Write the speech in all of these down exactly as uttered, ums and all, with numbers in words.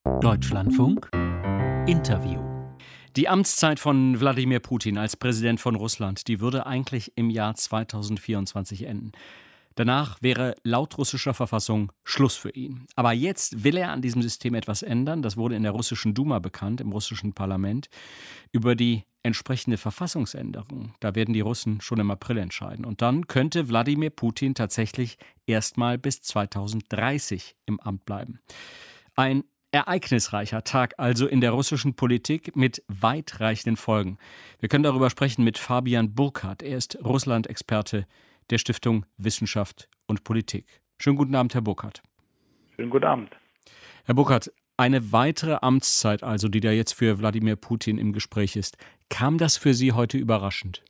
Deutschlandfunk Interview. Die Amtszeit von Wladimir Putin als Präsident von Russland, die würde eigentlich im Jahr zweitausendvierundzwanzig enden. Danach wäre laut russischer Verfassung Schluss für ihn. Aber jetzt will er an diesem System etwas ändern. Das wurde in der russischen Duma bekannt, im russischen Parlament. Über die entsprechende Verfassungsänderung, da werden die Russen schon im April entscheiden. Und dann könnte Wladimir Putin tatsächlich erstmal bis zweitausenddreißig im Amt bleiben. Ein ereignisreicher Tag also in der russischen Politik mit weitreichenden Folgen. Wir können darüber sprechen mit Fabian Burkhardt. Er ist Russland-Experte der Stiftung Wissenschaft und Politik. Schönen guten Abend, Herr Burkhardt. Schönen guten Abend. Herr Burkhardt, eine weitere Amtszeit also, die da jetzt für Wladimir Putin im Gespräch ist. Kam das für Sie heute überraschend?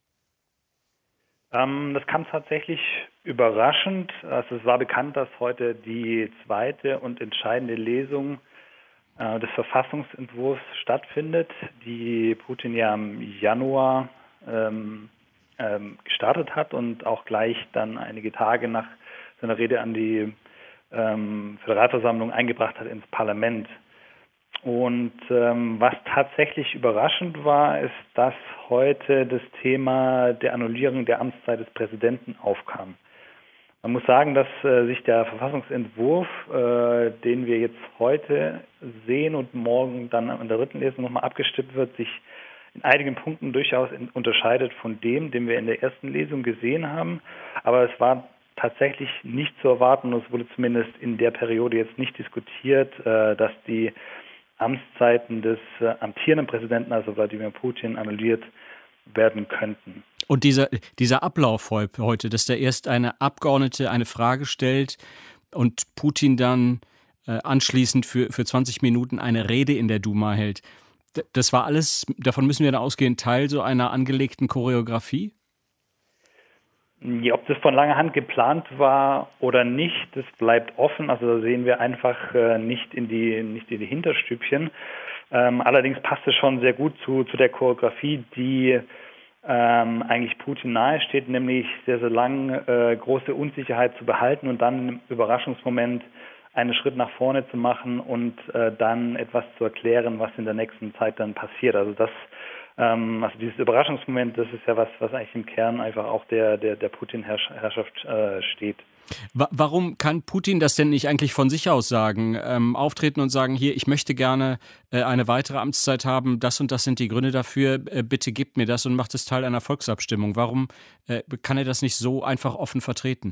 Ähm, das kam tatsächlich überraschend. Also es war bekannt, dass heute die zweite und entscheidende Lesung äh, des Verfassungsentwurfs stattfindet, die Putin ja im Januar ähm, ähm, gestartet hat und auch gleich dann einige Tage nach seiner Rede an die ähm, Föderalversammlung eingebracht hat ins Parlament. Und ähm, was tatsächlich überraschend war, ist, dass heute das Thema der Annullierung der Amtszeit des Präsidenten aufkam. Man muss sagen, dass äh, sich der Verfassungsentwurf, äh, den wir jetzt heute sehen und morgen dann in der dritten Lesung nochmal abgestimmt wird, sich in einigen Punkten durchaus in, unterscheidet von dem, den wir in der ersten Lesung gesehen haben. Aber es war tatsächlich nicht zu erwarten, und es wurde zumindest in der Periode jetzt nicht diskutiert, äh, dass die Amtszeiten des äh, amtierenden Präsidenten, also Wladimir Putin, annulliert werden könnten. Und dieser, dieser Ablauf heute, dass da erst eine Abgeordnete eine Frage stellt und Putin dann äh, anschließend für, für zwanzig Minuten eine Rede in der Duma hält, d- das war alles, davon müssen wir dann ausgehen, Teil so einer angelegten Choreografie? Ja, ob das von langer Hand geplant war oder nicht, das bleibt offen. Also da sehen wir einfach äh, nicht in die nicht in die Hinterstübchen. Ähm, allerdings passt es schon sehr gut zu zu der Choreografie, die ähm, eigentlich Putin nahesteht, nämlich sehr sehr lang äh, große Unsicherheit zu behalten und dann im Überraschungsmoment einen Schritt nach vorne zu machen und äh, dann etwas zu erklären, was in der nächsten Zeit dann passiert. Also das Also dieses Überraschungsmoment, das ist ja was, was eigentlich im Kern einfach auch der, der, der Putin-Herrschaft äh, steht. Warum kann Putin das denn nicht eigentlich von sich aus sagen? Ähm, auftreten und sagen, hier, ich möchte gerne äh, eine weitere Amtszeit haben, das und das sind die Gründe dafür, äh, bitte gebt mir das und macht es Teil einer Volksabstimmung. Warum äh, kann er das nicht so einfach offen vertreten?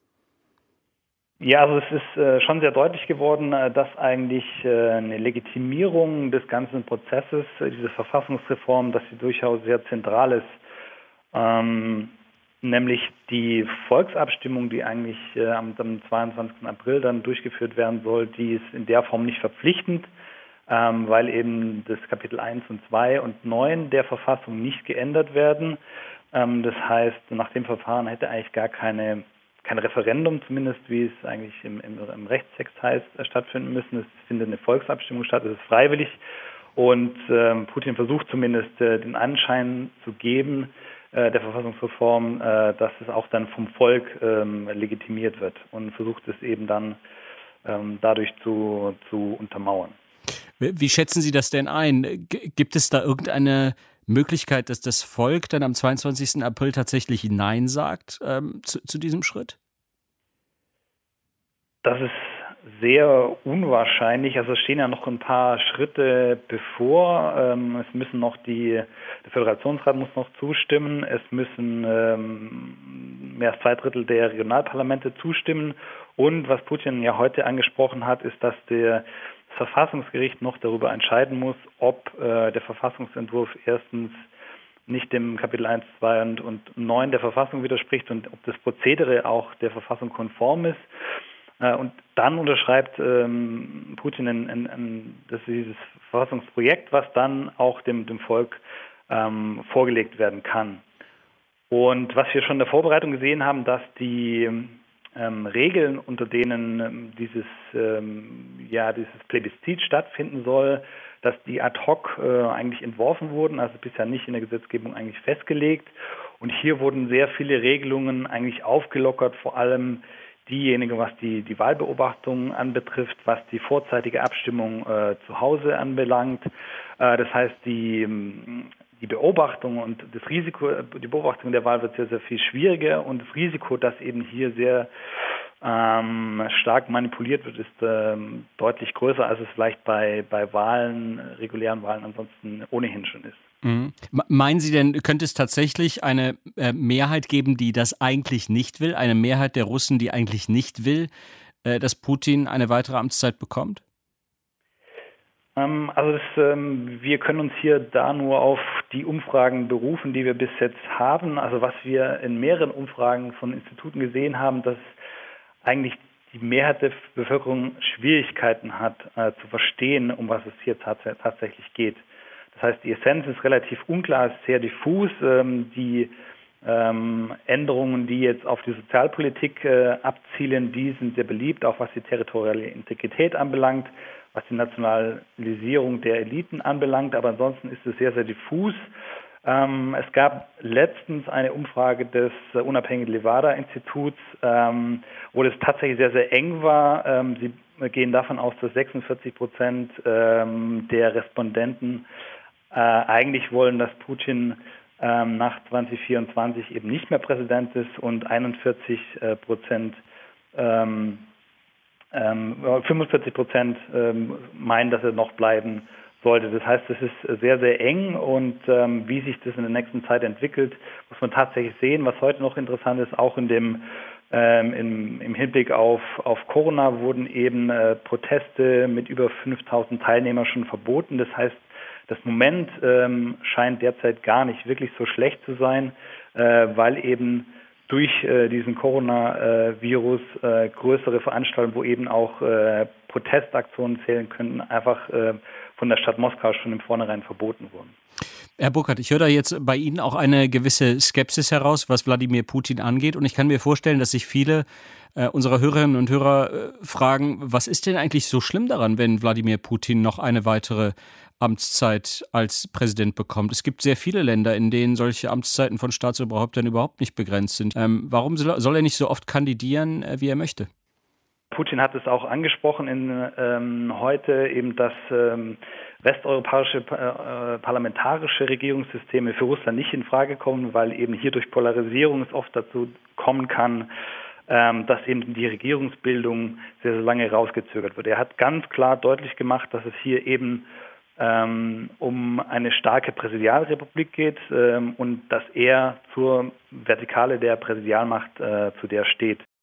Ja, also es ist äh, schon sehr deutlich geworden, äh, dass eigentlich äh, eine Legitimierung des ganzen Prozesses, äh, diese Verfassungsreform, dass sie durchaus sehr zentral ist. Ähm, nämlich die Volksabstimmung, die eigentlich äh, am, am zweiundzwanzigsten April dann durchgeführt werden soll, die ist in der Form nicht verpflichtend, ähm, weil eben das Kapitel eins und zwei und neun der Verfassung nicht geändert werden. Ähm, das heißt, nach dem Verfahren hätte eigentlich gar keine kein Referendum, zumindest wie es eigentlich im, im, im Rechtstext heißt, stattfinden müssen. Es findet eine Volksabstimmung statt, es ist freiwillig und ähm, Putin versucht zumindest äh, den Anschein zu geben, äh, der Verfassungsreform, äh, dass es auch dann vom Volk ähm, legitimiert wird und versucht es eben dann ähm, dadurch zu, zu untermauern. Wie schätzen Sie das denn ein? G- gibt es da irgendeine Möglichkeit, dass das Volk dann am zweiundzwanzigsten April tatsächlich Nein sagt ähm, zu, zu diesem Schritt? Das ist sehr unwahrscheinlich. Also es stehen ja noch ein paar Schritte bevor. Ähm, es müssen noch die, der Föderationsrat muss noch zustimmen. Es müssen ähm, mehr als zwei Drittel der Regionalparlamente zustimmen. Und was Putin ja heute angesprochen hat, ist, dass der das Verfassungsgericht noch darüber entscheiden muss, ob äh, der Verfassungsentwurf erstens nicht dem Kapitel eins, zwei und, und neun der Verfassung widerspricht und ob das Prozedere auch der Verfassung konform ist. Äh, und dann unterschreibt ähm, Putin ein, ein, ein, das dieses Verfassungsprojekt, was dann auch dem, dem Volk ähm, vorgelegt werden kann. Und was wir schon in der Vorbereitung gesehen haben, dass die Ähm, Regeln, unter denen ähm, dieses, ähm, ja, dieses Plebiszit stattfinden soll, dass die ad hoc äh, eigentlich entworfen wurden, also bisher nicht in der Gesetzgebung eigentlich festgelegt. Und hier wurden sehr viele Regelungen eigentlich aufgelockert, vor allem diejenigen, was die, die Wahlbeobachtung anbetrifft, was die vorzeitige Abstimmung äh, zu Hause anbelangt. Äh, das heißt, die, die Beobachtung und das Risiko, die Beobachtung der Wahl wird sehr, sehr viel schwieriger und das Risiko, dass eben hier sehr ähm, stark manipuliert wird, ist ähm, deutlich größer, als es vielleicht bei, bei Wahlen, regulären Wahlen ansonsten ohnehin schon ist. Mhm. Meinen Sie denn, könnte es tatsächlich eine äh, Mehrheit geben, die das eigentlich nicht will? Eine Mehrheit der Russen, die eigentlich nicht will, äh, dass Putin eine weitere Amtszeit bekommt? Ähm, also das, ähm, wir können uns hier da nur auf die Umfragen berufen, die wir bis jetzt haben. Also was wir in mehreren Umfragen von Instituten gesehen haben, dass eigentlich die Mehrheit der Bevölkerung Schwierigkeiten hat, äh, zu verstehen, um was es hier tats- tatsächlich geht. Das heißt, die Essenz ist relativ unklar, ist sehr diffus. Ähm, die ähm, Änderungen, die jetzt auf die Sozialpolitik äh, abzielen, die sind sehr beliebt, auch was die territoriale Integrität anbelangt, was die Nationalisierung der Eliten anbelangt. Aber ansonsten ist es sehr, sehr diffus. Ähm, es gab letztens eine Umfrage des äh, unabhängigen Levada-Instituts, ähm, wo das tatsächlich sehr, sehr eng war. Ähm, sie gehen davon aus, dass sechsundvierzig Prozent ähm, der Respondenten äh, eigentlich wollen, dass Putin ähm, nach zwanzig vierundzwanzig eben nicht mehr Präsident ist und einundvierzig Prozent, ähm, ähm, fünfundvierzig Prozent ähm, meinen, dass er noch bleiben sollte. Das heißt, es ist sehr, sehr eng und ähm, wie sich das in der nächsten Zeit entwickelt, muss man tatsächlich sehen. Was heute noch interessant ist, auch in dem ähm, im, im Hinblick auf, auf Corona wurden eben äh, Proteste mit über fünftausend Teilnehmern schon verboten. Das heißt, das Moment ähm, scheint derzeit gar nicht wirklich so schlecht zu sein, äh, weil eben durch äh, diesen Coronavirus äh, größere Veranstaltungen, wo eben auch äh, Protestaktionen zählen könnten, einfach äh, von der Stadt Moskau schon im Vornherein verboten wurden. Herr Burkhardt, ich höre da jetzt bei Ihnen auch eine gewisse Skepsis heraus, was Wladimir Putin angeht. Und ich kann mir vorstellen, dass sich viele äh, unserer Hörerinnen und Hörer äh, fragen, was ist denn eigentlich so schlimm daran, wenn Wladimir Putin noch eine weitere Amtszeit als Präsident bekommt? Es gibt sehr viele Länder, in denen solche Amtszeiten von Staatsoberhäuptern überhaupt nicht begrenzt sind. Ähm, warum soll er nicht so oft kandidieren, äh, wie er möchte? Putin hat es auch angesprochen in ähm, heute eben, dass ähm, westeuropäische äh, parlamentarische Regierungssysteme für Russland nicht in Frage kommen, weil eben hier durch Polarisierung es oft dazu kommen kann, ähm, dass eben die Regierungsbildung sehr, sehr lange rausgezögert wird. Er hat ganz klar deutlich gemacht, dass es hier eben ähm, um eine starke Präsidialrepublik geht ähm, und dass er zur Vertikale der Präsidialmacht, äh, zu der steht.